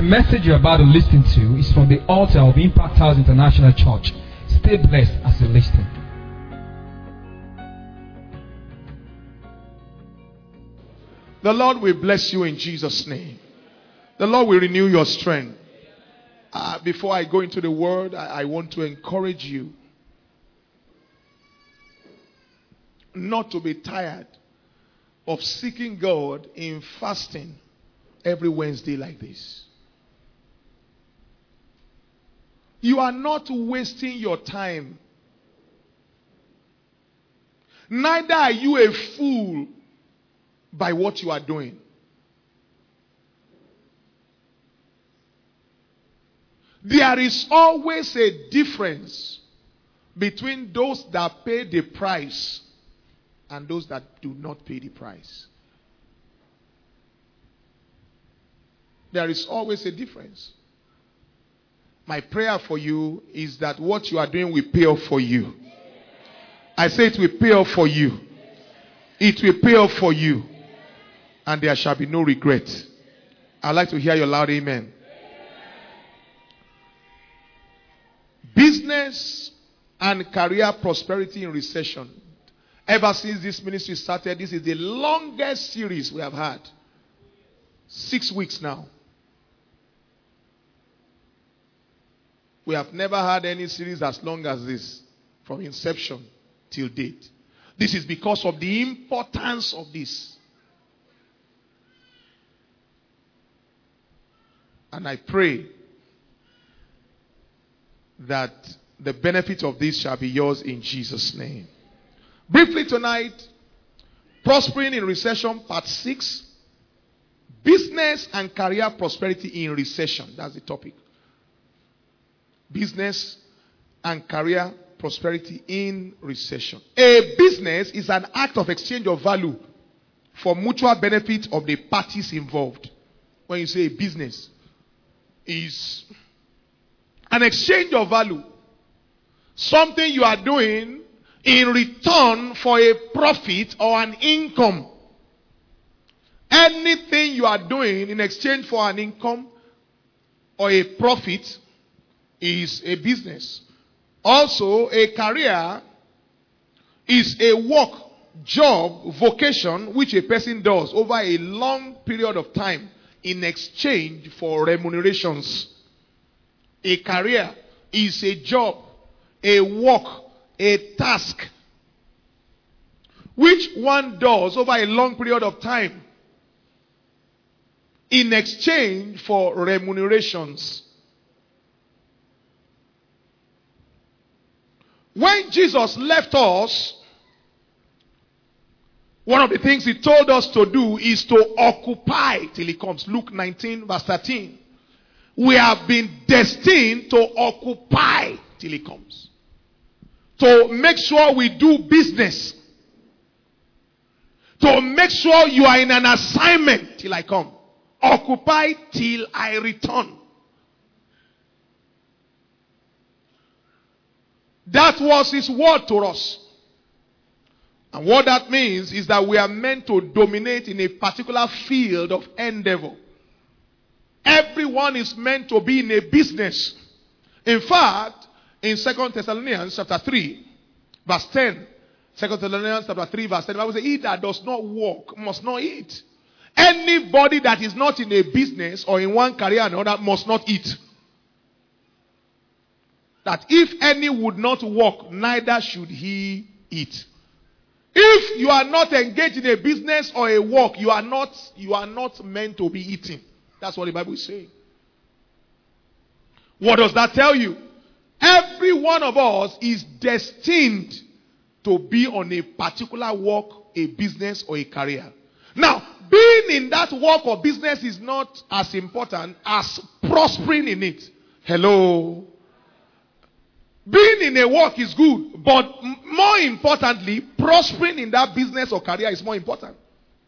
message you're about to listen to is from the altar of Impact House International Church. Stay blessed as you listen. The Lord will bless you in Jesus' name. The Lord will renew your strength. Before I go into the word, I want to encourage you not to be tired of seeking God in fasting every Wednesday like this. You are not wasting your time. Neither are you a fool by what you are doing. There is always a difference between those that pay the price and those that do not pay the price. There is always a difference. My prayer for you is that what you are doing will pay off for you. I say it will pay off for you. It will pay off for you. And there shall be no regret. I'd like to hear your loud amen. Business and career prosperity in recession. Ever since this ministry started, this is the longest series we have had. 6 weeks now. We have never had any series as long as this, from inception till date. This is because of the importance of this. And I pray that the benefit of this shall be yours in Jesus' name. Briefly tonight, prospering in recession, part 6. Business and career prosperity in recession. That's the topic. Business and career prosperity in recession. A business is an act of exchange of value for mutual benefit of the parties involved. When you say a business, is an exchange of value. Something you are doing in return for a profit or an income. Anything you are doing in exchange for an income or a profit is a business. Also, a career is a work, job, vocation which a person does over a long period of time in exchange for remunerations. A career is a job, a work, a task which one does over a long period of time in exchange for remunerations. When Jesus left us, one of the things he told us to do is to occupy till he comes. Luke 19 verse 13. We have been destined to occupy till he comes. To make sure we do business. To make sure you are in an assignment till I come. Occupy till I return. That was his word to us. And what that means is that we are meant to dominate in a particular field of endeavor. Everyone is meant to be in a business. In fact, in 2 Thessalonians chapter 3, verse 10, 2 Thessalonians chapter 3, verse 10, the Bible says, he that does not work must not eat. Anybody that is not in a business or in one career or another must not eat. That if any would not work, neither should he eat. If you are not engaged in a business or a work, you are not meant to be eating. That's what the Bible is saying. What does that tell you? Every one of us is destined to be on a particular work, a business, or a career. Now, being in that work or business is not as important as prospering in it. Hello? Being in a work is good, but more importantly, prospering in that business or career is more important.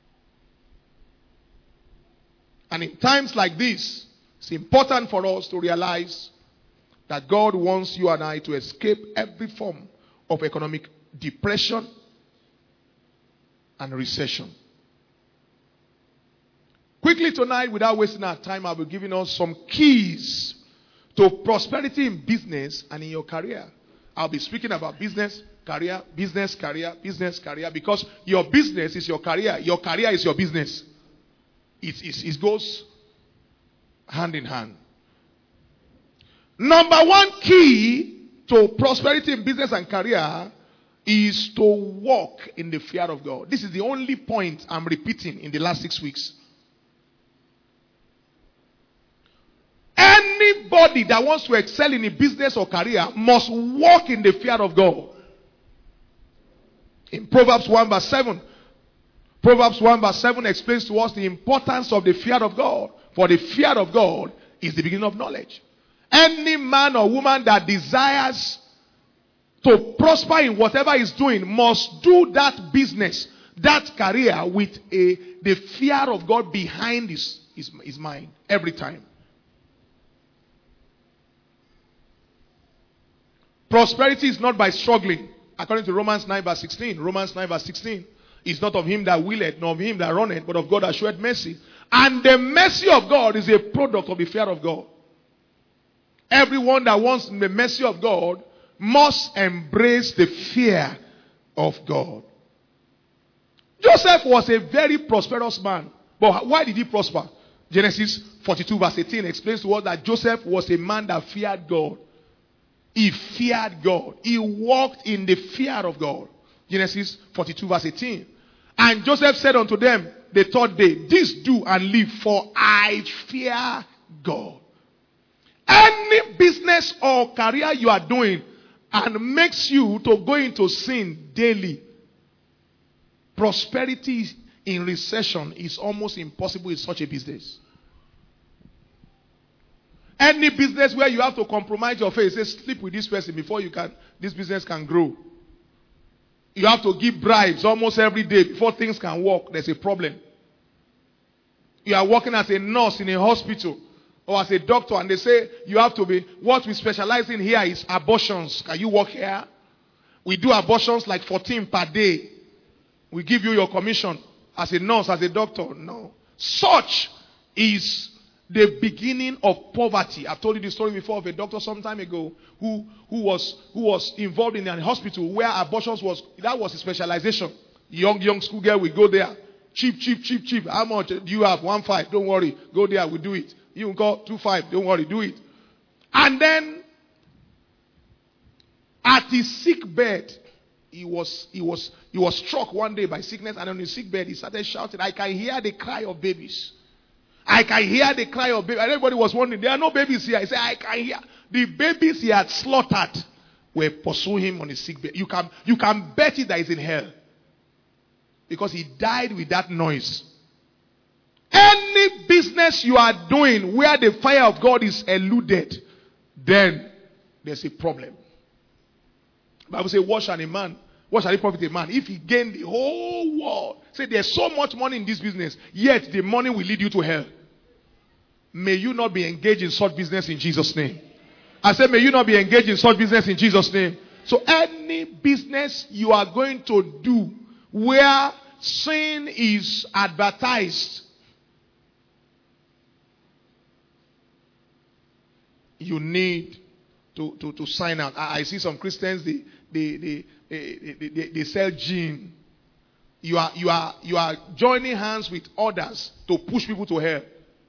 And in times like this, it's important for us to realize that God wants you and I to escape every form of economic depression and recession. Quickly tonight, without wasting our time, I'll be giving us some keys to prosperity in business and in your career. I'll be speaking about business, career, business, career, business, career, because your business is your career. Your career is your business. It goes hand in hand. Number one key to prosperity in business and career is to walk in the fear of God. This is the only point I'm repeating in the last 6 weeks. Anybody that wants to excel in a business or career must walk in the fear of God. In Proverbs 1 verse 7, Proverbs 1 verse 7 explains to us the importance of the fear of God. For the fear of God is the beginning of knowledge. Any man or woman that desires to prosper in whatever he's doing must do that business, that career with the fear of God behind his mind every time. Prosperity is not by struggling. According to Romans 9 verse 16. Romans 9 verse 16. It's not of him that willeth, nor of him that runneth, but of God that showeth mercy. And the mercy of God is a product of the fear of God. Everyone that wants the mercy of God must embrace the fear of God. Joseph was a very prosperous man. But why did he prosper? Genesis 42 verse 18 explains to us that Joseph was a man that feared God. He feared God. He walked in the fear of God. Genesis 42 verse 18. And Joseph said unto them the third day, this do and live, for I fear God. Any business or career you are doing and makes you to go into sin daily, prosperity in recession is almost impossible in such a business. Any business where you have to compromise your faith, say sleep with this person before this business can grow. You have to give bribes almost every day before things can work. There's a problem. You are working as a nurse in a hospital or as a doctor and they say you have to be, what we specialize in here is abortions. Can you work here? We do abortions like 14 per day. We give you your commission as a nurse, as a doctor. No. Such is the beginning of poverty. I've told you the story before of a doctor some time ago who was involved in a hospital where abortions was his specialization. Young school girl will go there. Cheap. How much do you have? 1.5. Don't worry. Go there. We do it. You can call 2.5. Don't worry. Do it. And then at his sick bed, he was struck one day by sickness, and on his sick bed he started shouting, I can hear the cry of babies. I can hear the cry of babies. And everybody was wondering, there are no babies here. He said, I can hear. The babies he had slaughtered were pursuing him on his sick bed. You can bet it that he's in hell. Because he died with that noise. Any business you are doing where the fire of God is eluded, then there's a problem. The Bible says, what shall it profit a man if he gain the whole world? Say, there's so much money in this business, yet the money will lead you to hell. May you not be engaged in such business in Jesus' name. I said, may you not be engaged in such business in Jesus' name. So any business you are going to do where sin is advertised, you need to sign out. I see some Christians, they sell gin. You are joining hands with others to push people to hell.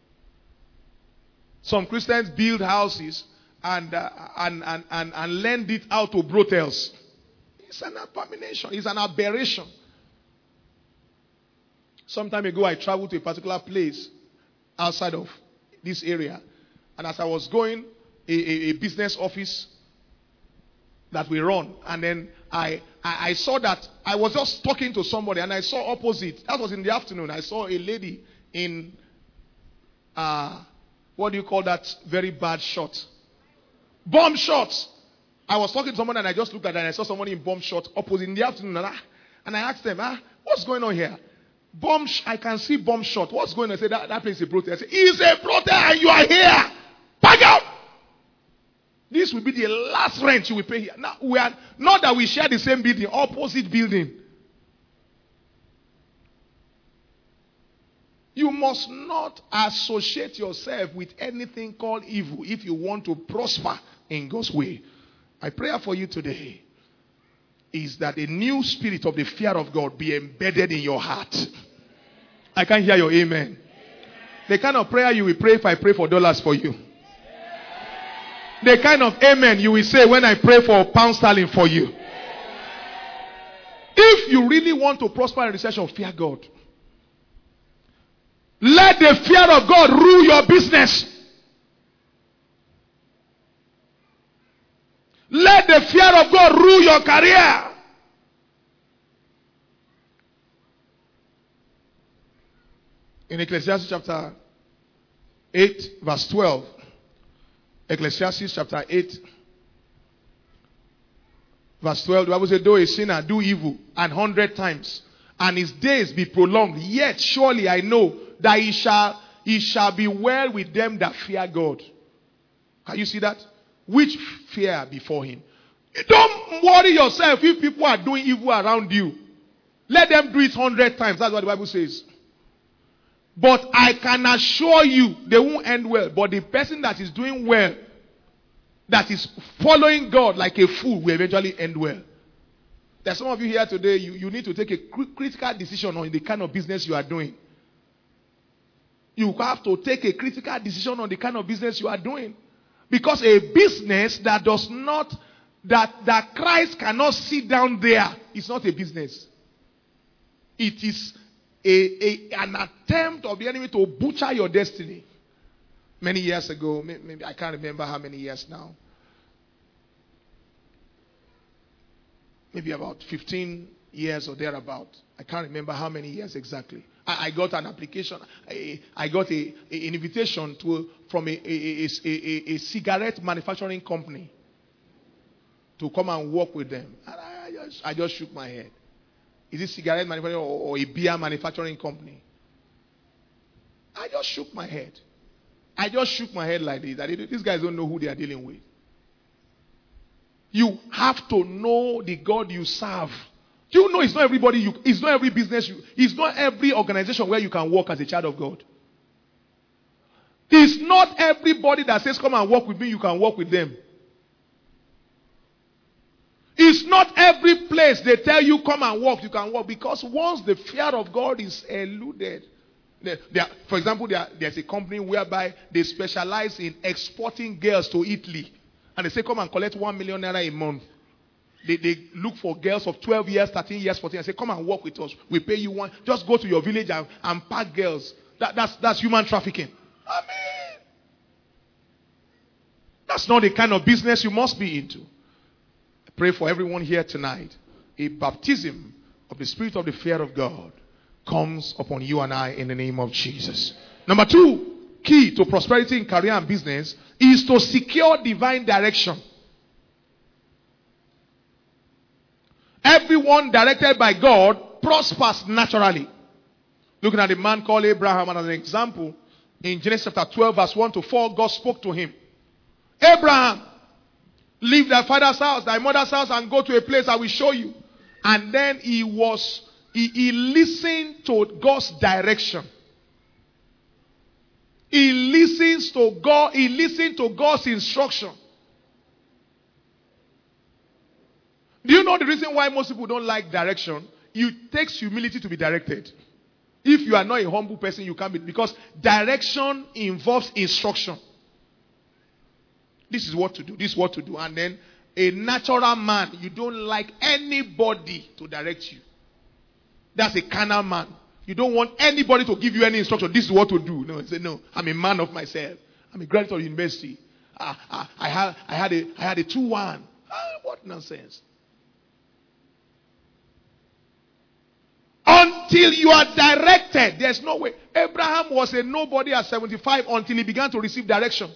Some Christians build houses and lend it out to brothels. It's an abomination. It's an aberration. Some time ago, I traveled to a particular place outside of this area. And as I was going, a business office that we run. And then I saw that I was just talking to somebody and I saw opposite. That was in the afternoon. I saw a lady in, what do you call that very bad shot? Bomb shots. I was talking to someone and I just looked at it and I saw someone in bomb shot opposite in the afternoon. And I asked them, what's going on here? I can see bomb shot. What's going on? I said, that place is a protest. I said, it's a protest and you are here. Back out. This will be the last rent you will pay here. Now, we are not that we share the same building, opposite building. You must not associate yourself with anything called evil if you want to prosper in God's way. My prayer for you today is that a new spirit of the fear of God be embedded in your heart. I can't hear your amen. The kind of prayer you will pray if I pray for dollars for you. The kind of amen you will say when I pray for pound sterling for you. If you really want to prosper in recession, fear God. Let the fear of God rule your business. Let the fear of God rule your career. In Ecclesiastes chapter 8, verse 12. Ecclesiastes chapter 8, verse 12. The Bible says, though a sinner do evil 100 times, and his days be prolonged, yet surely I know that he shall be well with them that fear God. Can you see that? Which fear before him. Don't worry yourself if people are doing evil around you. Let them do it 100 times. That's what the Bible says. But I can assure you, they won't end well. But the person that is doing well, that is following God like a fool, will eventually end well. There's some of you here today, you need to take a critical decision on the kind of business you are doing. You have to take a critical decision on the kind of business you are doing. Because a business that does not, that Christ cannot sit down there, is not a business. It is an attempt of the enemy to butcher your destiny. Many years ago, maybe I can't remember how many years now. Maybe about 15 years or thereabout. I can't remember how many years exactly. I got an application. I got an invitation from a cigarette manufacturing company to come and work with them. And I just shook my head. Is it cigarette manufacturing or a beer manufacturing company? I just shook my head. I just shook my head like this. These guys don't know who they are dealing with. You have to know the God you serve. Do you know it's not everybody it's not every business it's not every organization where you can work as a child of God. It's not everybody that says come and work with me, you can work with them. It's not every place they tell you come and work, you can work. Because once the fear of God is eluded. For example, there's a company whereby they specialize in exporting girls to Italy. And they say come and collect 1 million naira a month. They look for girls of 12 years, 13 years, 14 years. Say come and work with us. We pay you one. Just go to your village and pack girls. That's human trafficking. I mean, that's not the kind of business you must be into. Pray for everyone here tonight. A baptism of the spirit of the fear of God comes upon you and I in the name of Jesus. Number 2, key to prosperity in career and business is to secure divine direction. Everyone directed by God prospers naturally. Looking at a man called Abraham as an example, in Genesis chapter 12 verse 1 to 4, God spoke to him. Abraham, leave thy father's house, thy mother's house, and go to a place I will show you. And then he listened to God's direction. He listens to God. He listened to God's instruction. Do you know the reason why most people don't like direction? It takes humility to be directed. If you are not a humble person, you can't be. Because direction involves instruction. This is what to do. This is what to do. And then a natural man, you don't like anybody to direct you. That's a carnal man. You don't want anybody to give you any instruction. This is what to do. No, say no. I'm a man of myself. I'm a graduate of university. I had a 2-1. What nonsense. Until you are directed, there's no way. Abraham was a nobody at 75 until he began to receive direction.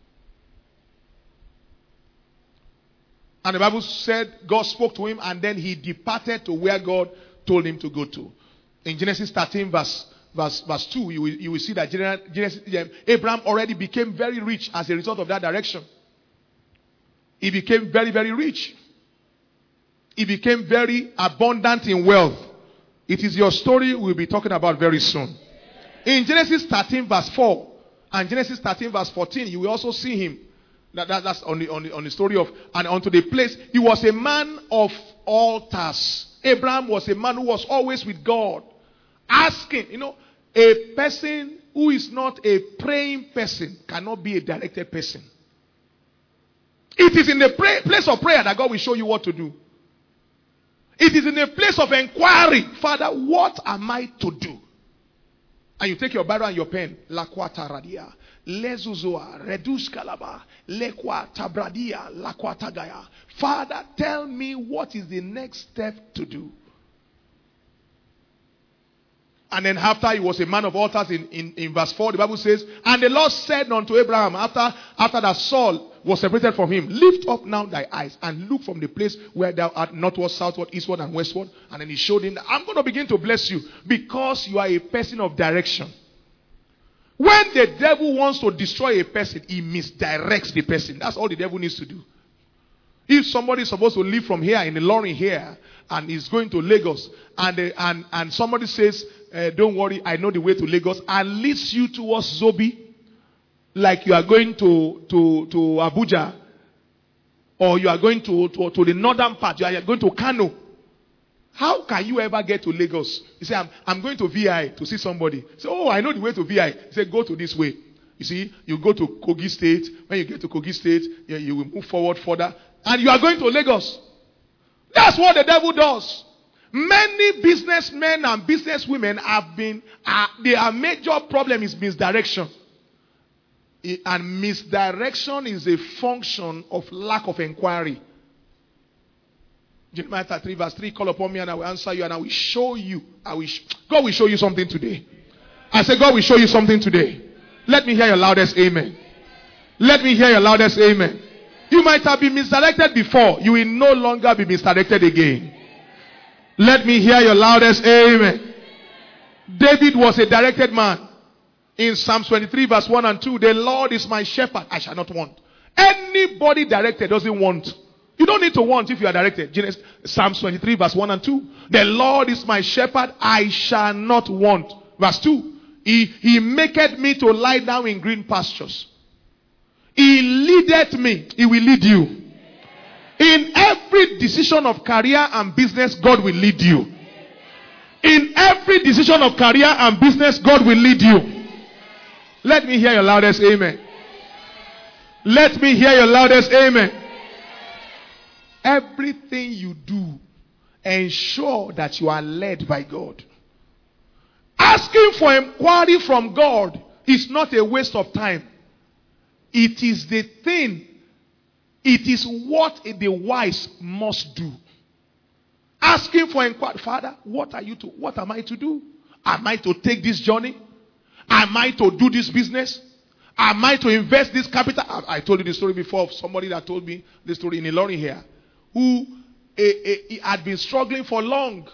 And the Bible said God spoke to him and then he departed to where God told him to go to. In Genesis 13 verse 2, you will see that Abraham already became very rich as a result of that direction. He became very, very rich. He became very abundant in wealth. It is your story we'll be talking about very soon. In Genesis 13 verse 4 and Genesis 13 verse 14, you will also see him. That's on the story of, and onto the place. He was a man of altars. Abraham was a man who was always with God. Asking, a person who is not a praying person cannot be a directed person. It is in the place of prayer that God will show you what to do. It is in a place of inquiry. Father, what am I to do? And you take your Bible and your pen. Lakwata radia. Lezuzoa. Redus kalaba. Lekwa tabradia. Lakwata gaya. Father, tell me what is the next step to do. And then after he was a man of altars in verse 4, the Bible says, and the Lord said unto Abraham, after that Saul was separated from him, lift up now thy eyes and look from the place where thou art northward, southward, eastward, and westward. And then he showed him that I'm going to begin to bless you because you are a person of direction. When the devil wants to destroy a person, he misdirects the person. That's all the devil needs to do. If somebody is supposed to leave from here in the lorry here and is going to Lagos and somebody says, don't worry, I know the way to Lagos, and leads you towards Zobi, like you are going to Abuja, or you are going to the northern part, you are going to Kano. How can you ever get to Lagos? You say, I'm going to VI to see somebody. Say, oh, I know the way to VI. Say, go to this way. You see, you go to Kogi State. When you get to Kogi State, you will move forward further. And you are going to Lagos. That's what the devil does. Many businessmen and businesswomen their major problem is misdirection. And misdirection is a function of lack of inquiry. Jeremiah 33 verse 3, call upon me and I will answer you and I will show you. God will show you something today. I say God will show you something today. Let me hear your loudest amen. Let me hear your loudest amen. You might have been misdirected before. You will no longer be misdirected again. Let me hear your loudest amen. David was a directed man. In Psalm 23 verse 1 and 2, the Lord is my shepherd, I shall not want. Anybody directed doesn't want. You don't need to want if you are directed. Psalm 23 verse 1 and 2. The Lord is my shepherd, I shall not want. Verse 2. He maketh me to lie down in green pastures. He leadeth me. He will lead you. In every decision of career and business, God will lead you. In every decision of career and business, God will lead you. Let me hear your loudest amen. Let me hear your loudest amen. Everything you do, ensure that you are led by God. Asking for inquiry from God is not a waste of time. It is the thing. It is what the wise must do. Asking for inquiry. Father, what am I to do? Am I to take this journey? Am I to do this business? Am I to invest this capital? I told you the story before of somebody that told me the story in Ilorin here, who had been struggling for long.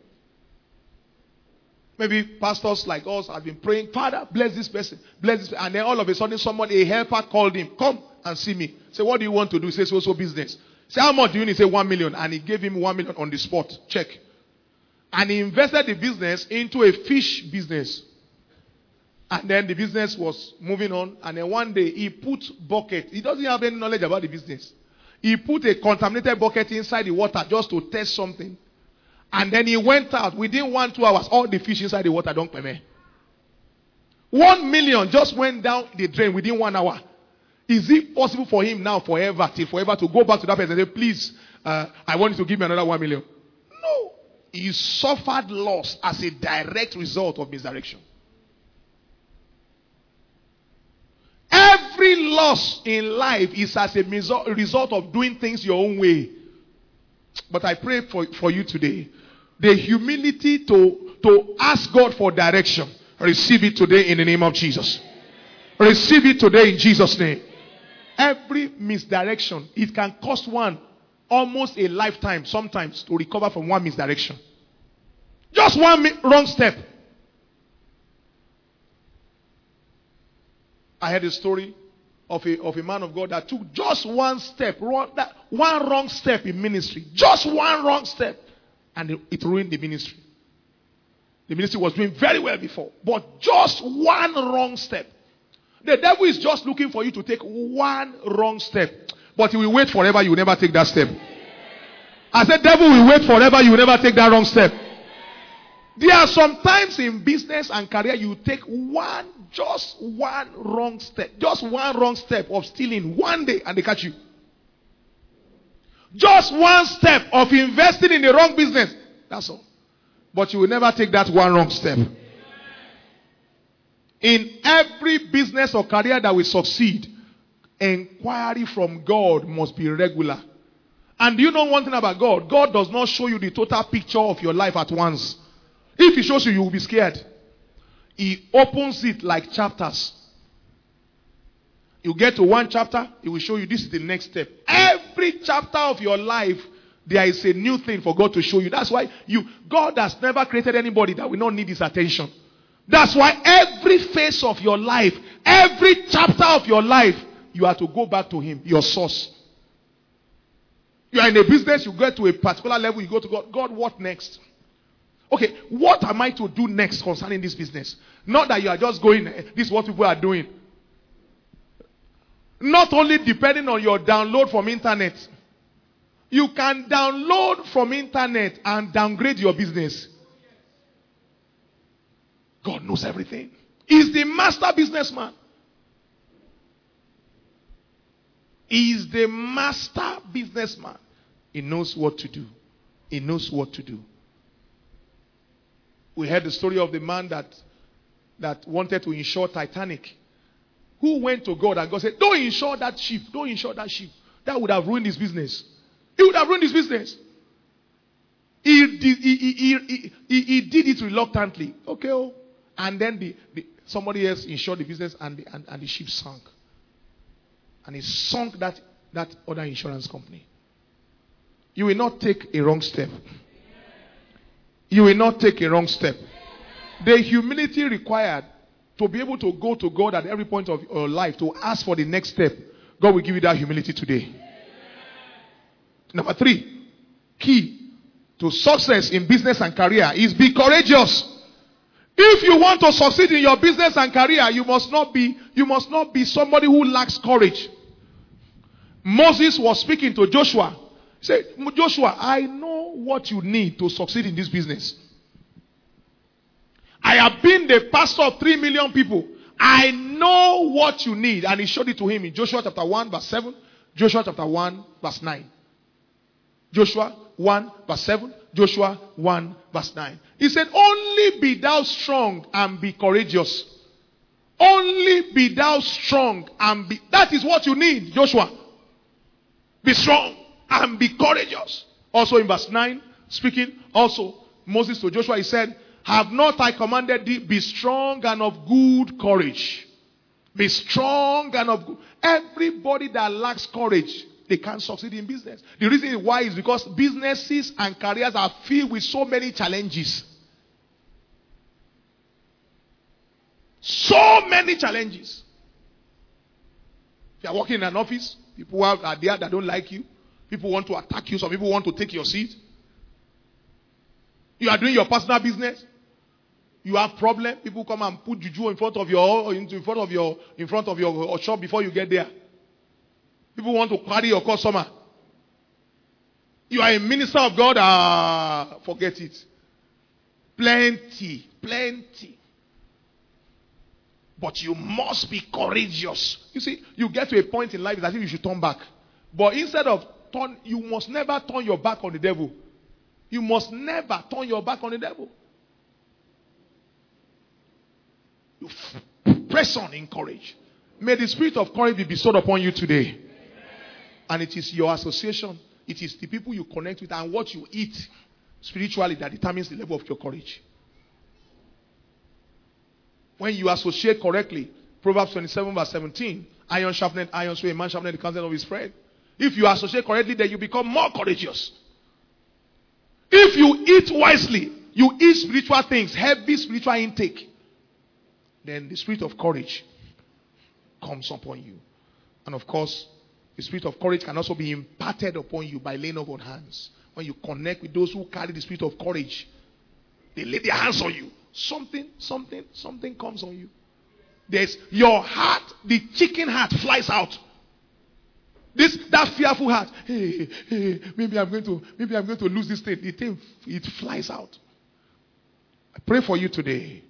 Maybe pastors like us have been praying, Father, bless this person, bless this person. And then all of a sudden a helper called him, come and see me. Say, what do you want to do? Say, so business. Say, how much do you need? Say, 1 million. And he gave him 1 million on the spot. Check. And he invested the business into a fish business. And then the business was moving on. And then one day he put bucket. He doesn't have any knowledge about the business. He put a contaminated bucket inside the water just to test something. And then he went out. Within 1-2 hours, all the fish inside the water don't come. 1 million just went down the drain within 1 hour. Is it possible for him now forever to go back to that person and say, please, I want you to give me another 1 million? No. He suffered loss as a direct result of misdirection. Every loss in life is as a result of doing things your own way. But I pray for you today. The humility to ask God for direction. Receive it today in the name of Jesus. Receive it today in Jesus' name. Every misdirection, it can cost one almost a lifetime sometimes to recover from one misdirection. Just one wrong step. I heard a story of a man of God that took just one step, one wrong step in ministry. Just one wrong step. And it ruined the ministry. The ministry was doing very well before. But just one wrong step. The devil is just looking for you to take one wrong step. But he will wait forever, you will never take that step. I said, devil will wait forever, you will never take that wrong step. There are some times in business and career you take just one wrong step. Just one wrong step of stealing one day and they catch you. Just one step of investing in the wrong business. That's all. But you will never take that one wrong step. In every business or career that will succeed, inquiry from God must be regular. And do you know one thing about God? God does not show you the total picture of your life at once. If he shows you, you will be scared. He opens it like chapters. You get to one chapter, he will show you this is the next step. Every chapter of your life, there is a new thing for God to show you. That's why God has never created anybody that will not need his attention. That's why every phase of your life, every chapter of your life, you have to go back to him, your source. You are in a business, you get to a particular level, you go to God. God, what next? Okay, what am I to do next concerning this business? Not that you are just going, this is what people are doing. Not only depending on your download from internet. You can download from internet and downgrade your business. God knows everything. He's the master businessman. He is the master businessman. He knows what to do. He knows what to do. We heard the story of the man that wanted to insure Titanic. Who went to God and God said, don't insure that ship. Don't insure that ship. That would have ruined his business. He would have ruined his business. He did it reluctantly. Okay. And then somebody else insured the business and the ship sank. And he sunk that other insurance company. You will not take a wrong step. You will not take a wrong step. The humility required to be able to go to God at every point of your life to ask for the next step, God will give you that humility today. Number 3, key to success in business and career is be courageous. If you want to succeed in your business and career, you must not be somebody who lacks courage. Moses was speaking to Joshua. He said, Joshua, I know what you need to succeed in this business. I have been the pastor of 3 million people. I know what you need. And he showed it to him in Joshua chapter 1 verse 7. Joshua chapter 1 verse 9. Joshua 1 verse 7. Joshua 1 verse 9. He said, only be thou strong and be courageous. Only be thou strong and be. That is what you need, Joshua. Be strong and be courageous. Also in verse 9, speaking also Moses to Joshua, he said, have not I commanded thee, be strong and of good courage. Be strong and of good. Everybody that lacks courage, they can't succeed in business. The reason why is because businesses and careers are filled with so many challenges. So many challenges. If you are working in an office, people are there that don't like you. People want to attack you. Some people want to take your seat. You are doing your personal business. You have problem. People come and put juju in front of your shop before you get there. People want to carry your customer. You are a minister of God. Forget it. Plenty. But you must be courageous. You see, you get to a point in life that you should turn back. But instead of turn, you must never turn your back on the devil. You must never turn your back on the devil. You press on in courage. May the spirit of courage be bestowed upon you today. And it is your association. It is the people you connect with and what you eat spiritually that determines the level of your courage. When you associate correctly, Proverbs 27 verse 17, iron sharpened iron, so a man sharpened the counsel of his friend. If you associate correctly, then you become more courageous. If you eat wisely, you eat spiritual things, heavy spiritual intake, then the spirit of courage comes upon you. And of course, the spirit of courage can also be imparted upon you by laying on hands. When you connect with those who carry the spirit of courage, they lay their hands on you. something comes on you. There's your heart, the chicken heart flies out. That fearful heart. Hey, maybe I'm going to lose this thing. The thing, it flies out. I pray for you today.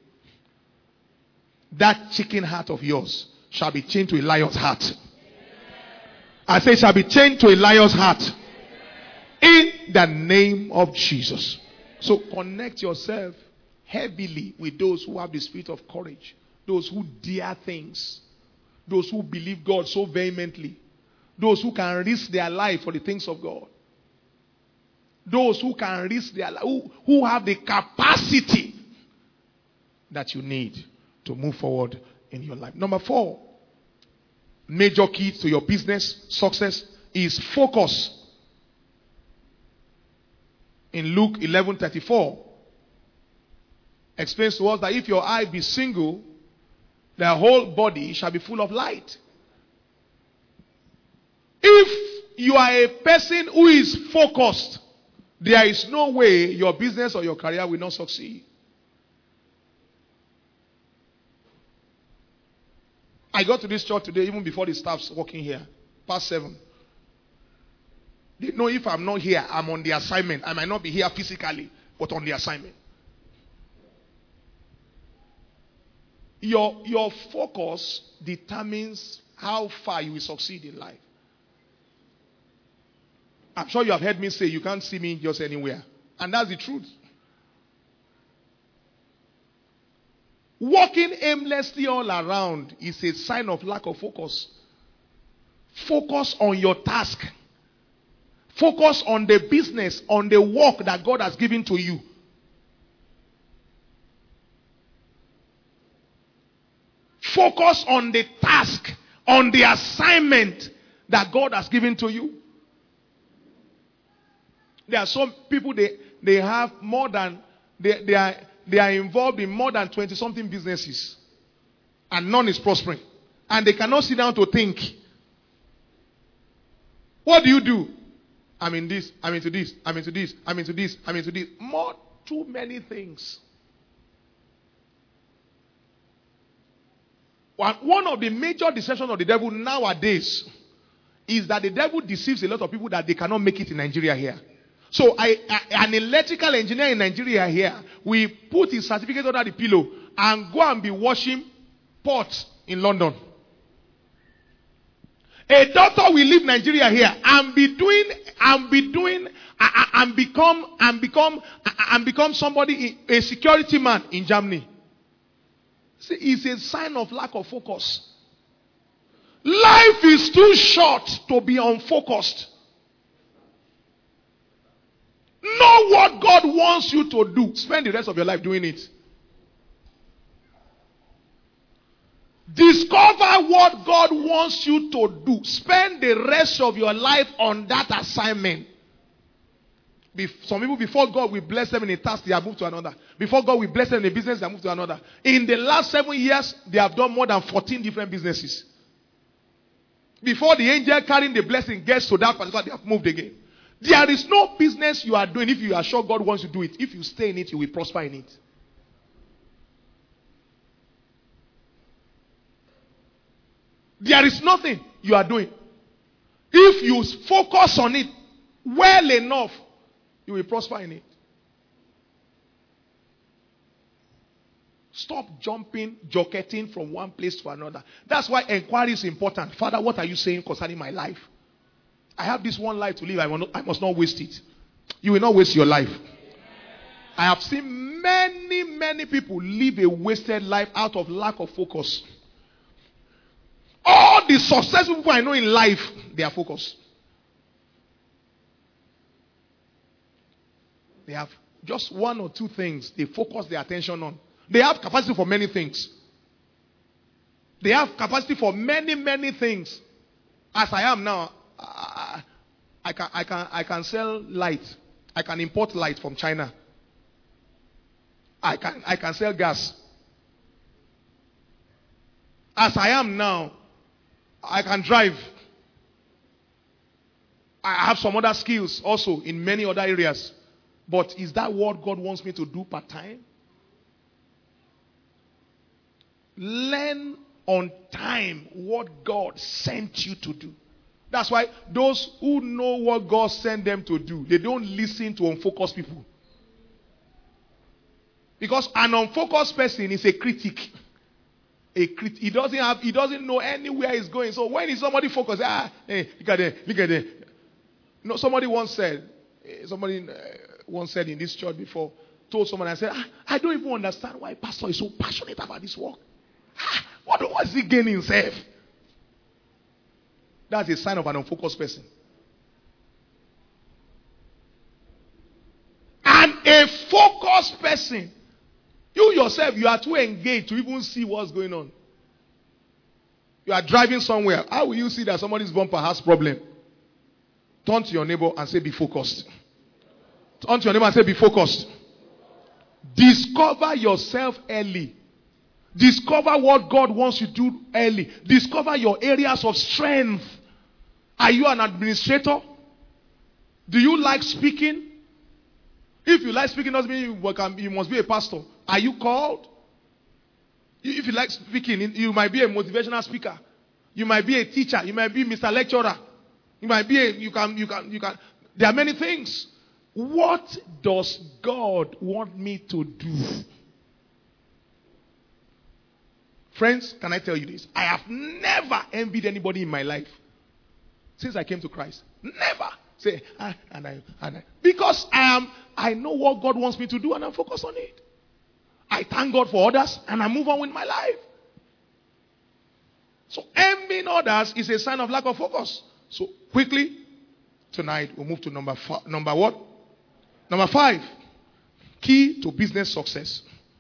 That chicken heart of yours shall be changed to a lion's heart. I say shall be changed to a lion's heart. In the name of Jesus. So connect yourself heavily with those who have the spirit of courage. Those who dare things. Those who believe God so vehemently. Those who can risk their life for the things of God. Those who can risk their life. Who have the capacity that you need to move forward in your life. Number 4. Major key to your business success is focus. In Luke 11:34, explains to us that if your eye be single, the whole body shall be full of light. If you are a person who is focused, there is no way your business or your career will not succeed. I got to this church today, even before the staff's working here, past 7. They know if I'm not here, I'm on the assignment. I might not be here physically, but on the assignment. Your focus determines how far you will succeed in life. I'm sure you have heard me say you can't see me just anywhere. And that's the truth. Walking aimlessly all around is a sign of lack of focus. Focus on your task. Focus on the business, on the work that God has given to you. Focus on the task, on the assignment that God has given to you. There are some people, they have more than, they are involved in more than 20-something businesses. And none is prospering. And they cannot sit down to think. What do? I'm in this, I'm into this, I'm into this, I'm into this, I'm into this. Too many things. One of the major deceptions of the devil nowadays is that the devil deceives a lot of people that they cannot make it in Nigeria here. So an electrical engineer in Nigeria here, we put his certificate under the pillow and go and be washing pots in London. A doctor will leave Nigeria here and become somebody, a security man in Germany. See, it's a sign of lack of focus. Life is too short to be unfocused. Know what God wants you to do. Spend the rest of your life doing it. Discover what God wants you to do. Spend the rest of your life on that assignment. Some people, before God will bless them in a task, they have moved to another. Before God will bless them in a business, they have moved to another. In the last 7 years, they have done more than 14 different businesses. Before the angel carrying the blessing gets to that particular, they have moved again. There is no business you are doing if you are sure God wants you to do it. If you stay in it, you will prosper in it. There is nothing you are doing. If you focus on it well enough, you will prosper in it. Stop jockeying from one place to another. That's why inquiry is important. Father, what are you saying concerning my life? I have this one life to live. I must not waste it. You will not waste your life. I have seen many people live a wasted life out of lack of focus. All the successful people I know in life, they are focused. They have just one or two things they focus their attention on. They have capacity for many things. They have capacity for many things. As I am now, I can sell light. I can import light from China. I can sell gas. As I am now, I can drive. I have some other skills also in many other areas. But is that what God wants me to do part-time? Learn on time what God sent you to do. That's why those who know what God sent them to do, they don't listen to unfocused people. Because an unfocused person is a critic. He doesn't know anywhere he's going. So when is somebody focused? Hey, look at it. No, somebody once said in this church before, told someone, I said, I don't even understand why pastor is so passionate about this work. What is he gaining himself? That's a sign of an unfocused person. And a focused person, you yourself, you are too engaged to even see what's going on. You are driving somewhere. How will you see that somebody's bumper has problem? Turn to your neighbor and say, be focused. Turn to your neighbor and say, be focused. Discover yourself early. Discover what God wants you to do early. Discover your areas of strength. Are you an administrator? Do you like speaking? If you like speaking, doesn't mean you must be a pastor. Are you called? If you like speaking, you might be a motivational speaker. You might be a teacher. You might be Mr. Lecturer. You might be you can. There are many things. What does God want me to do? Friends, can I tell you this? I have never envied anybody in my life since I came to Christ. Never. Say, because I know what God wants me to do and I'm focused on it. I thank God for others and I move on with my life. So envying others is a sign of lack of focus. So quickly, tonight we'll move to number what? Number 5. Key to business success.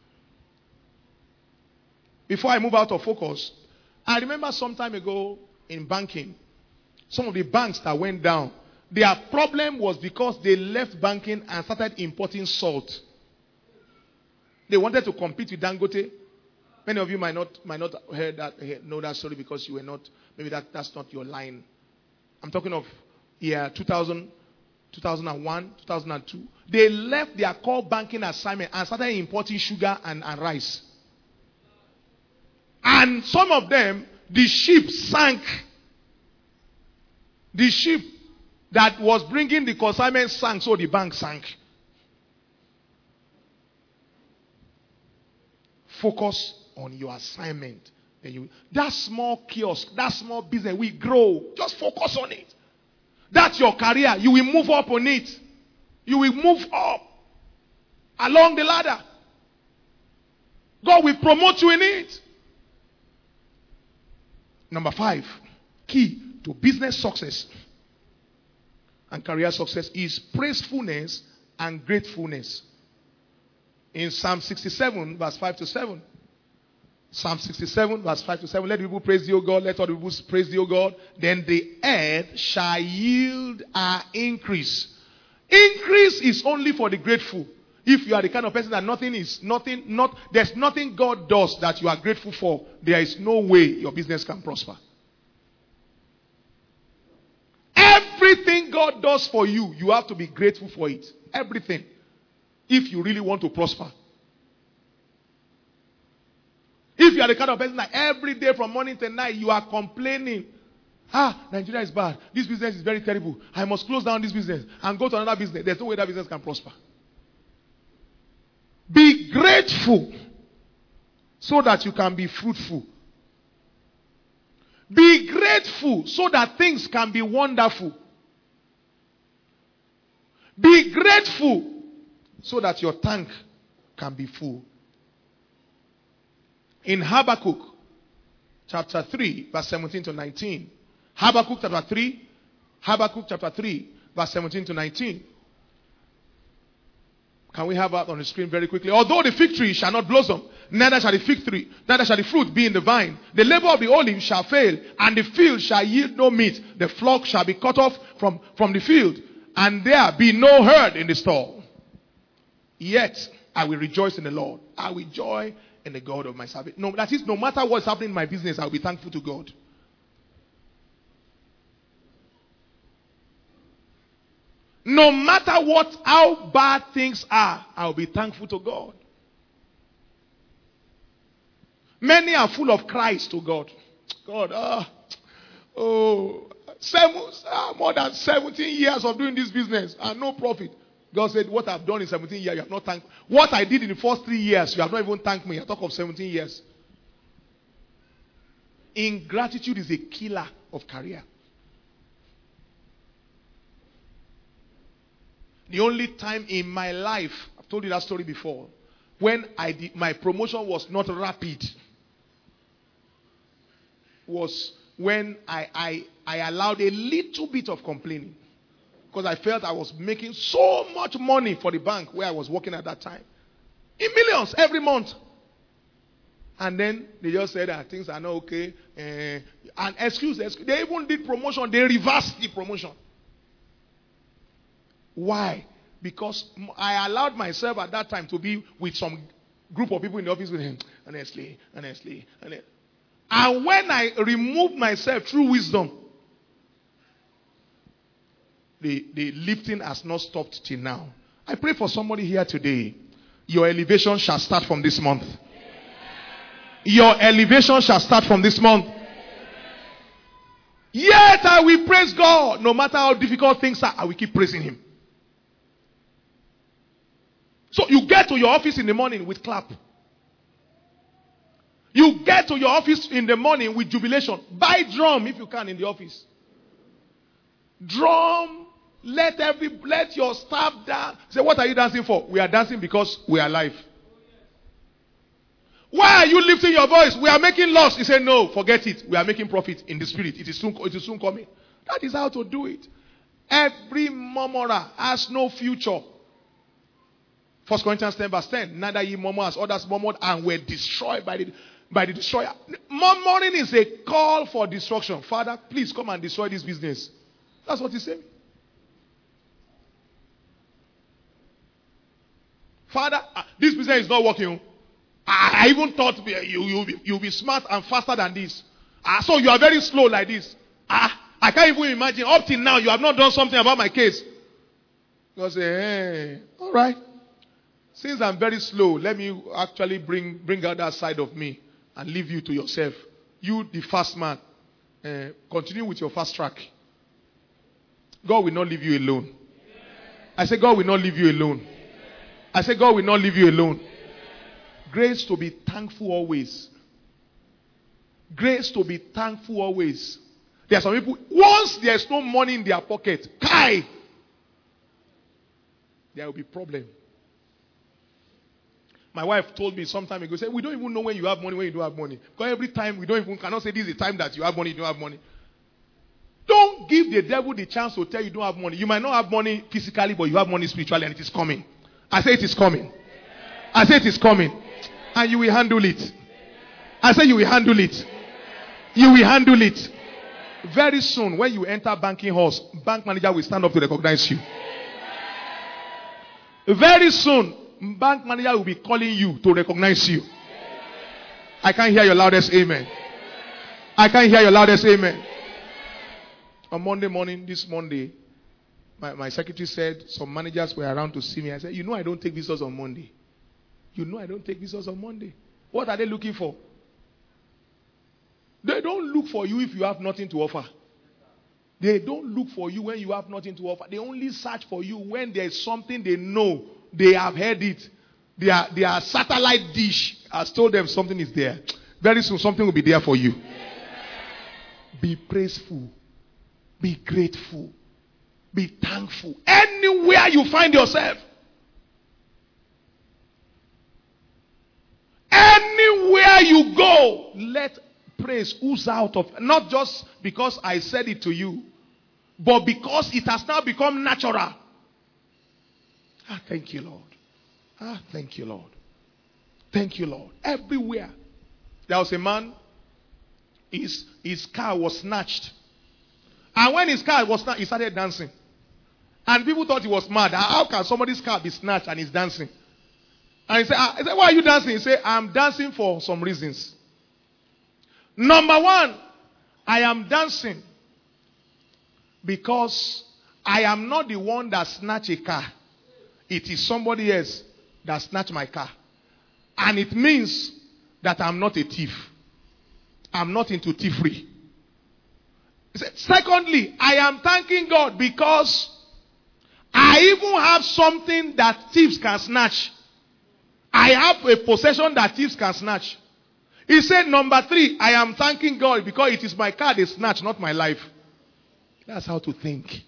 Before I move out of focus, I remember some time ago in banking, some of the banks that went down, their problem was because they left banking and started importing salt. They wanted to compete with Dangote. Many of you might not know that story because you were not, maybe that's not your line. I'm talking of year 2000, 2001, 2002. They left their core banking assignment and started importing sugar and rice. And some of them, the ship sank. The ship that was bringing the consignment sank, so the bank sank. Focus on your assignment. That small kiosk, that small business will grow. Just focus on it. That's your career. You will move up on it. You will move up along the ladder. God will promote you in it. Number 5, key to business success and career success is praisefulness and gratefulness. In Psalm 67, verse 5 to 7. Psalm 67, verse 5 to 7. Let the people praise thee, O God. Let all the people praise thee, O God. Then the earth shall yield her increase. Increase is only for the grateful. If you are the kind of person that there's nothing God does that you are grateful for, there is no way your business can prosper. Everything God does for you, you have to be grateful for it. Everything. If you really want to prosper. If you are the kind of person that every day from morning to night you are complaining, Nigeria is bad. This business is very terrible. I must close down this business and go to another business. There's no way that business can prosper. Be grateful so that you can be fruitful. Be grateful so that things can be wonderful. Be grateful so that your tank can be full. In Habakkuk chapter 3 verse 17 to 19. Habakkuk chapter 3 verse 17 to 19. Can we have that on the screen very quickly? Although the fig tree shall not blossom, neither shall the fig tree, neither shall the fruit be in the vine. The labor of the olive shall fail, and the field shall yield no meat. The flock shall be cut off from the field, and there be no herd in the stall. Yet I will rejoice in the Lord. I will joy in the God of my salvation. No, that is, no matter what's happening in my business, I will be thankful to God. No matter how bad things are, I'll be thankful to God. Many are full of cries to God. God, more than 17 years of doing this business and no profit. God said, what I've done in 17 years, you have not thanked me. What I did in the first 3 years, you have not even thanked me. I talk of 17 years. Ingratitude is a killer of career. The only time in my life, I've told you that story before, when my promotion was not rapid, was when I allowed a little bit of complaining. Because I felt I was making so much money for the bank where I was working at that time. In millions every month. And then they just said that things are not okay. And excuse. They even did promotion. They reversed the promotion. Why? Because I allowed myself at that time to be with some group of people in the office with him. Honestly. And when I removed myself through wisdom, the lifting has not stopped till now. I pray for somebody here today. Your elevation shall start from this month. Your elevation shall start from this month. Yet I will praise God. No matter how difficult things are, I will keep praising Him. So you get to your office in the morning with clap. You get to your office in the morning with jubilation. Buy drum if you can in the office. Drum. Let your staff dance. Say, what are you dancing for? We are dancing because we are alive. Why are you lifting your voice? We are making loss. He said, no, forget it. We are making profit in the spirit. It is soon coming. That is how to do it. Every murmurer has no future. 1 Corinthians 10 verse 10. Neither ye murmur as others murmured and were destroyed by the destroyer. Murmuring is a call for destruction. Father, please come and destroy this business. That's what he's saying. Father, this business is not working. I even thought you'll be smart and faster than this. So you are very slow like this. I can't even imagine. Up till now, you have not done something about my case. God say, hey, all right. Since I'm very slow, let me actually bring out that side of me and leave you to yourself. You, the fast man, continue with your fast track. God will not leave you alone. I say, God will not leave you alone. I say, God will not leave you alone. Grace to be thankful always. Grace to be thankful always. There are some people, once there's no money in their pocket, there will be problem. My wife told me some time ago, said, we don't even know when you have money, when you don't have money. Because every time we cannot say this is the time that you have money, you don't have money. Don't give the devil the chance to tell you don't have money. You might not have money physically, but you have money spiritually and it is coming. I say it is coming. I say it is coming. And you will handle it. I say you will handle it. You will handle it. Very soon, when you enter banking halls, bank manager will stand up to recognize you. Very soon, bank manager will be calling you to recognize you. I can't hear your loudest amen. I can't hear your loudest amen. On Monday morning, this Monday, my secretary said some managers were around to see me. I said, you know I don't take visitors on Monday. You know I don't take visitors on Monday. What are they looking for? They don't look for you if you have nothing to offer. They don't look for you when you have nothing to offer. They only search for you when there is something they know. They have heard it. Their satellite dish has told them something is there. Very soon something will be there for you. Be praiseful. Be grateful. Be thankful. Anywhere you find yourself. Anywhere you go, let praise ooze out of. Not just because I said it to you, but because it has now become natural. Thank you, Lord. Thank you, Lord. Thank you, Lord. Everywhere. There was a man, his car was snatched. And when his car was snatched, he started dancing. And people thought he was mad. How can somebody's car be snatched and he's dancing? And he said, why are you dancing? He said, I'm dancing for some reasons. Number one, I am dancing because I am not the one that snatched a car. It is somebody else that snatched my car. And it means that I'm not a thief. I'm not into thievery. Secondly, I am thanking God because I even have something that thieves can snatch. I have a possession that thieves can snatch. He said, number 3, I am thanking God because it is my car they snatch, not my life. That's how to think.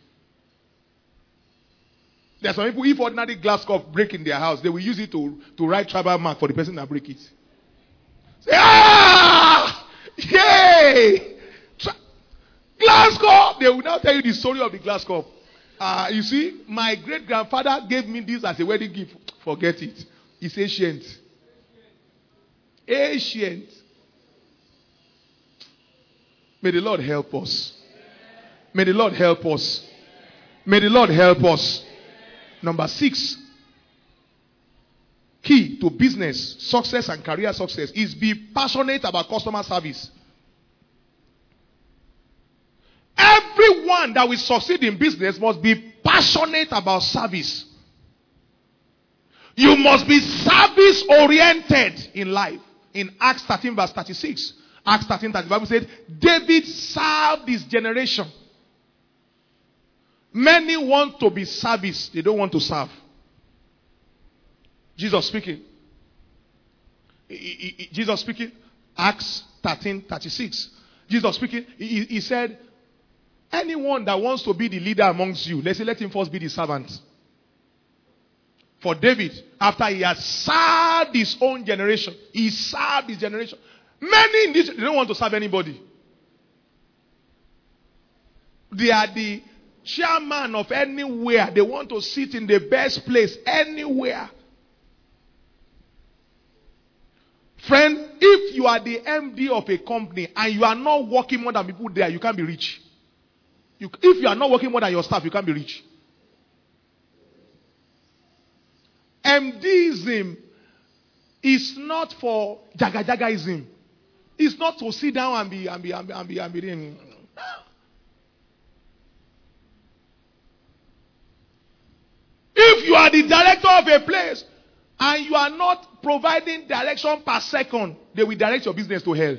There are some people, if ordinary glass cup break in their house, they will use it to write tribal mark for the person that break it. Say, ah! Yay! Glass cup! They will now tell you the story of the glass cup. You see, my great-grandfather gave me this as a wedding gift. Forget it. It's ancient. Ancient. May the Lord help us. May the Lord help us. May the Lord help us. Number 6. Key to business success and career success is be passionate about customer service. Everyone that will succeed in business must be passionate about service. You must be service oriented in life. In Acts 13 verse 36. Acts 13, the Bible said, David served his generation. Many want to be service. They don't want to serve. Jesus speaking. Jesus speaking. Acts 13:36. Jesus speaking. He said, anyone that wants to be the leader amongst you, let's say, let him first be the servant. For David, after he has served his own generation, he served his generation. Many in this, they don't want to serve anybody. They are the chairman of anywhere. They want to sit in the best place anywhere. Friend, if you are the MD of a company and you are not working more than people there, you can't be rich. If you are not working more than your staff, you can't be rich. MDism is not for jaga-jagaism. It's not to sit down and be doing. If you are the director of a place and you are not providing direction per second, they will direct your business to hell.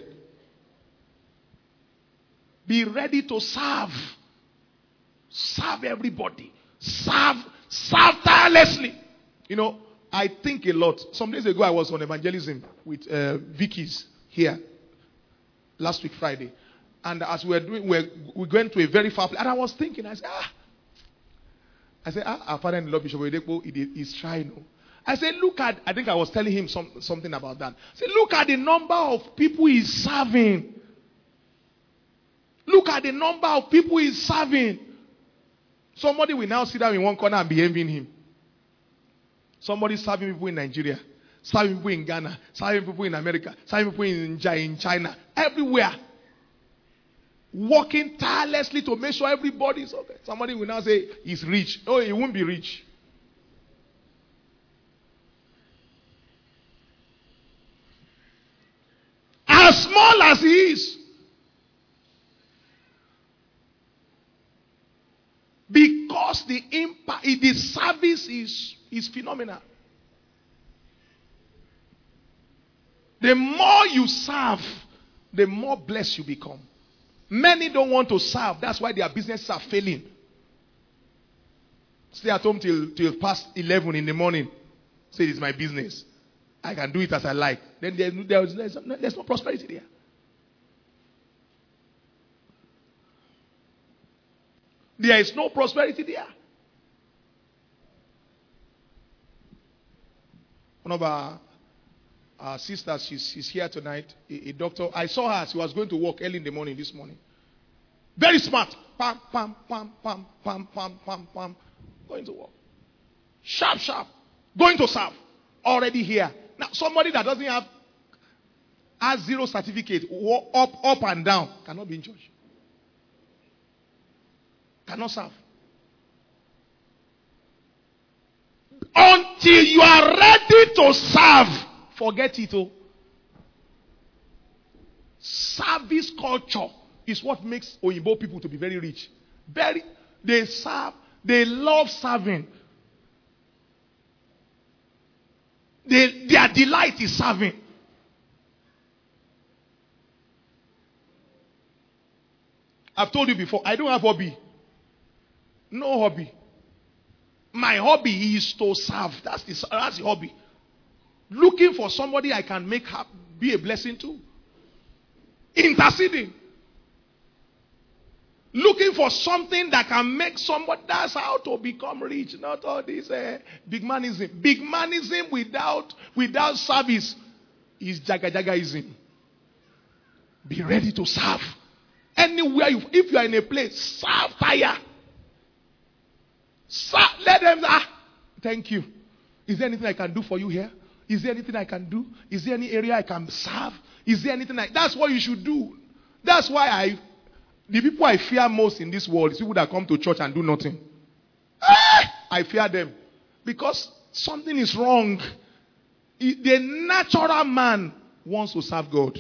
Be ready to serve. Serve everybody. Serve tirelessly. You know, I think a lot. Some days ago I was on evangelism with Vicky's here. Last week Friday. And as we went to a very far place. And I was thinking, I said, our father in law, Bishop Oyedepo, is trying. I said, look at, I think I was telling him something about that. I said, look at the number of people he's serving. Look at the number of people he's serving. Somebody will now sit down in one corner and be envying him. Somebody serving people in Nigeria, serving people in Ghana, serving people in America, serving people in China, everywhere. Working tirelessly to make sure everybody is okay. Somebody will now say he's rich. Oh, he won't be rich. As small as he is. Because the impact, the service is phenomenal. The more you serve, the more blessed you become. Many don't want to serve. That's why their businesses are failing. Stay at home till past 11 in the morning. Say, it's my business. I can do it as I like. Then there's no prosperity there. There is no prosperity there. One of our sisters, she's here tonight, a doctor. I saw her. She was going to work early in the morning this morning. Very smart. Pam, pam, pam, pam, pam, pam, pam, pam. Going to work. Sharp, sharp. Going to serve. Already here. Now, somebody that doesn't has 0 certificate, up and down, cannot be in church. Cannot serve. Until you are ready to serve, forget it. Oh. Service culture is what makes Oyibo people to be very rich. They serve, they love serving. Their delight is serving. I've told you before, I don't have hobby. No hobby. My hobby is to serve. That's the hobby. Looking for somebody I can make be a blessing to. Interceding. Looking for something that can make somebody. That's how to become rich. Not all this big manism. Big manism without service is jaga-jagaism. Be ready to serve. Anywhere if you are in a place, serve fire. Serve, let them thank you. Is there anything I can do for you here? Is there anything I can do? Is there any area I can serve? Is there anything that's what you should do. That's why the people I fear most in this world is people that come to church and do nothing. I fear them. Because something is wrong. The natural man wants to serve God.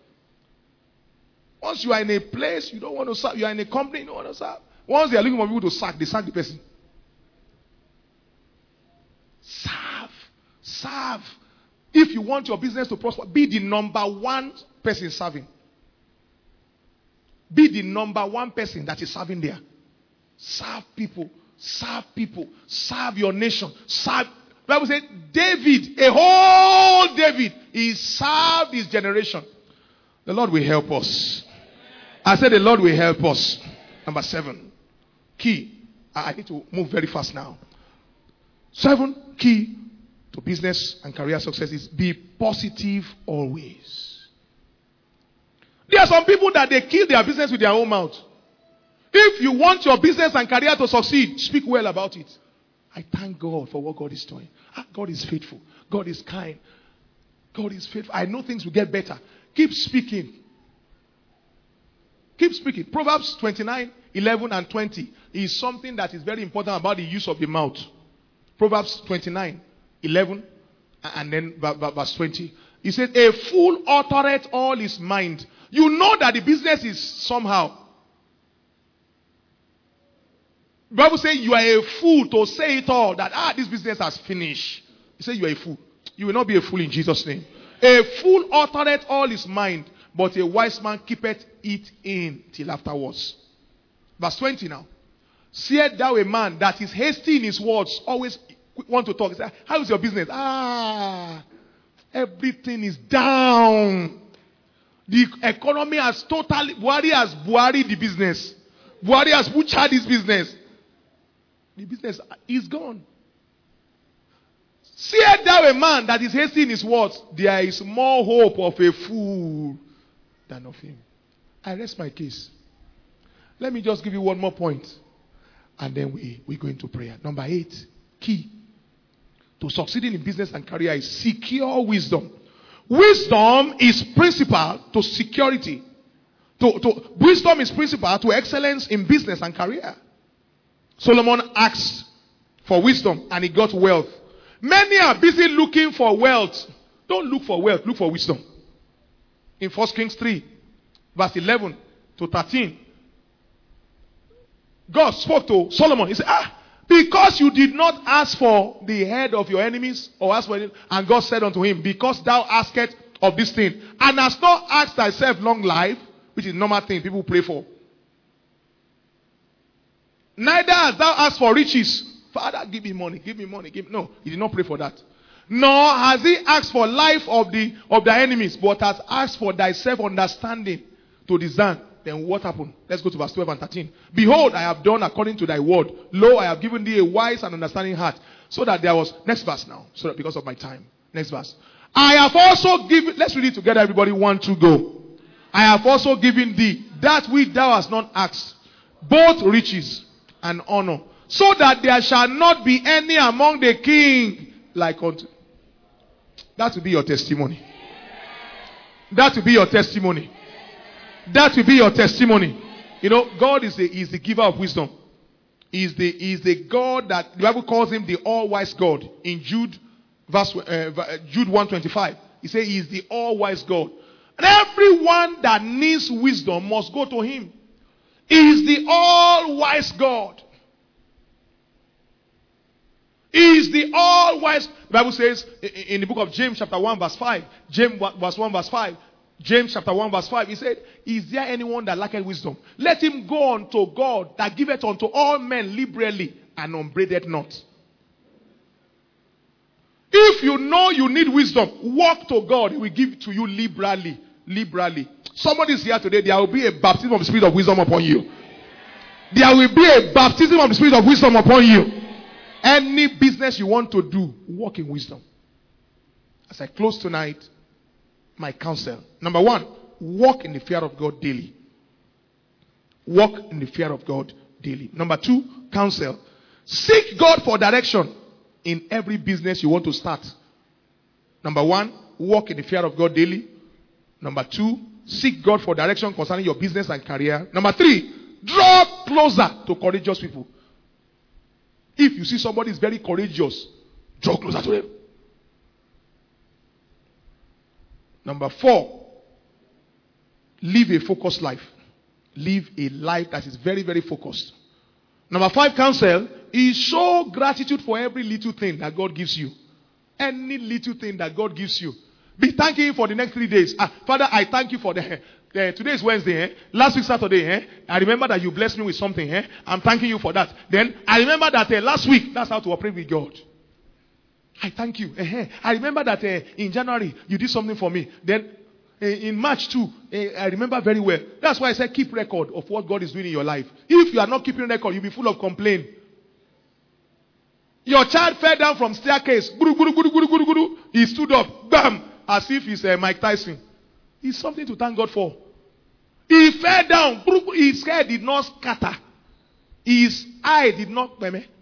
Once you are in a place, you don't want to serve. You are in a company, you don't want to serve. Once they are looking for people to sack, they sack the person. Serve. If you want your business to prosper, be the number one person serving. Be the number one person that is serving there. Serve people. Serve your nation. Serve. The Bible said David, a whole David, he served his generation. The Lord will help us. I said the Lord will help us. Number 7. Key. I need to move very fast now. 7 key to business and career success is be positive always. There are some people that they kill their business with their own mouth. If you want your business and career to succeed, speak well about it. I thank God for what God is doing. God is faithful. God is kind. God is faithful. I know things will get better. Keep speaking. Keep speaking. Proverbs 29, 11 and 20 is something that is very important about the use of the mouth. Proverbs 29, 11 and then verse 20. He said, a fool uttereth all his mind. You know that the business is somehow. The Bible says you are a fool to say it all. That this business has finished. He said you are a fool. You will not be a fool in Jesus' name. A fool uttereth all his mind, but a wise man keepeth it in till afterwards. Verse 20 now. Seest thou a man that is hasty in his words, always want to talk. He said, how is your business? Everything is down. The economy has Buhari has Buhari the business. Buhari has butchered his business. The business is gone. Seest thou a man that is hasty in his words, there is more hope of a fool than of him. I rest my case. Let me just give you one more point. And then we go into prayer. Number 8, key to succeeding in business and career is secure wisdom. Wisdom is principal to security. Wisdom is principal to excellence in business and career. Solomon asked for wisdom and he got wealth. Many are busy looking for wealth. Don't look for wealth, look for wisdom. In 1 Kings 3, verse 11 to 13, God spoke to Solomon. He said, because you did not ask for the head of your enemies, or ask for it, and God said unto him, because thou askest of this thing, and hast not asked thyself long life, which is a normal thing people pray for. Neither hast thou asked for riches. Father, give me money, give me money. No, he did not pray for that. Nor has he asked for life of the enemies, but has asked for thyself understanding to discern. Then what happened? Let's go to verse 12 and 13. Behold, I have done according to thy word. Lo, I have given thee a wise and understanding heart. So that there was, next verse now, so that because of my time. Next verse. I have also given, let's read it together everybody, 1, 2, go. I have also given thee that which thou hast not asked, both riches and honor, so that there shall not be any among the king like unto. That will be your testimony. That will be your testimony. That will be your testimony. You know, God is the giver of wisdom. He is the God that the Bible calls him the all-wise God. In Jude 1:25, he says he is the all-wise God. And everyone that needs wisdom must go to him. He is the all-wise God. He is the all-wise. The Bible says in the book of James chapter 1 verse 5. James verse 1 verse 5. James chapter 1 verse 5, he said, is there anyone that lacketh wisdom? Let him go unto God that giveth unto all men liberally and upbraideth not. If you know you need wisdom, walk to God. He will give it to you liberally. Liberally. Somebody is here today. There will be a baptism of the Spirit of wisdom upon you. There will be a baptism of the Spirit of wisdom upon you. Any business you want to do, walk in wisdom. As I close tonight, my counsel. Number 1, walk in the fear of God daily. Walk in the fear of God daily. Number 2, counsel. Seek God for direction in every business you want to start. Number 1, walk in the fear of God daily. Number 2, seek God for direction concerning your business and career. Number 3, draw closer to courageous people. If you see somebody is very courageous, draw closer to them. Number 4, live a focused life. Live a life that is very, very focused. Number 5, counsel is show gratitude for every little thing that God gives you. Any little thing that God gives you. Be thanking Him for the next 3 days. Father, I thank you for today is Wednesday. Last week Saturday. I remember that you blessed me with something. I'm thanking you for that. Then I remember that last week, that's how to operate with God. I thank you. I remember that in January you did something for me. Then in March too, I remember very well. That's why I said keep record of what God is doing in your life. If you are not keeping record, you'll be full of complaint. Your child fell down from staircase. He stood up. Bam! As if he's Mike Tyson. It's something to thank God for. He fell down. His head did not scatter. His eye did not.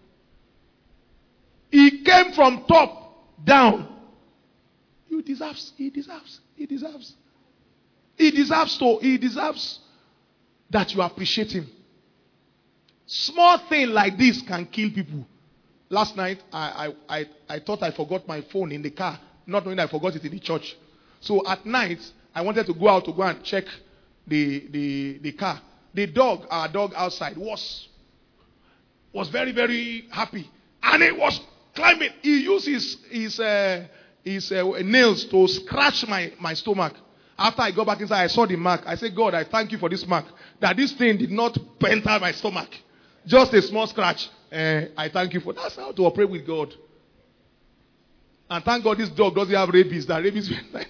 He came from top down. He deserves. He deserves. He deserves. He deserves that you appreciate him. Small thing like this can kill people. Last night, I thought I forgot my phone in the car, not knowing I forgot it in the church. So at night, I wanted to go out to go and check the car. The dog, our dog outside, was very, very happy. And it was climbing. He used his nails to scratch my stomach. After I got back inside, I saw the mark. I said, God, I thank you for this mark. That this thing did not enter my stomach. Just a small scratch. I thank you for that. That's how to operate with God. And thank God this dog doesn't have rabies. That rabies.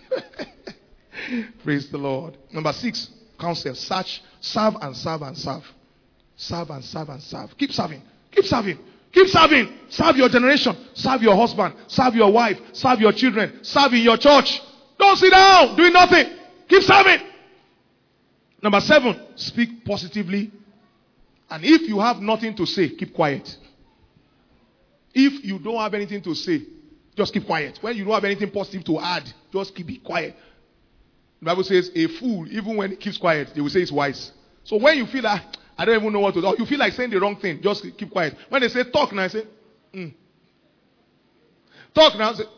Praise the Lord. Number 6, counsel. Search, serve and serve and serve. Serve and serve and serve. Keep serving. Keep serving. Keep serving. Serve your generation. Serve your husband. Serve your wife. Serve your children. Serve in your church. Don't sit down doing nothing. Keep serving. Number 7, speak positively. And if you have nothing to say, keep quiet. If you don't have anything to say, just keep quiet. When you don't have anything positive to add, just keep it quiet. The Bible says a fool, even when he keeps quiet, they will say he's wise. So when you feel like, I don't even know what to do, you feel like saying the wrong thing, just keep quiet. When they say talk now, I say, Talk now, I say,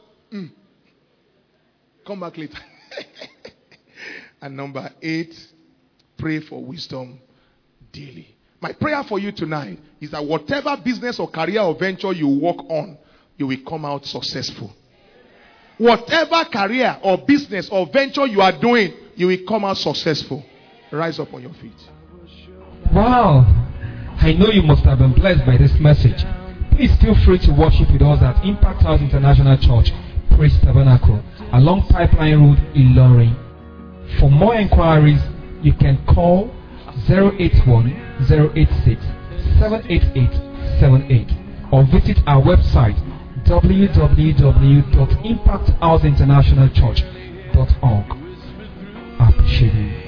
Come back later. And number 8, pray for wisdom daily. My prayer for you tonight is that whatever business or career or venture you work on, you will come out successful. Whatever career or business or venture you are doing, you will come out successful. Rise up on your feet. Wow. I know you must have been blessed by this message. Please feel free to worship with us at Impact House International Church, Praise Tabernacle, along Pipeline Road, Ilorin. For more inquiries, you can call 081-086-78878 or visit our website www.impacthouseinternationalchurch.org. I appreciate you.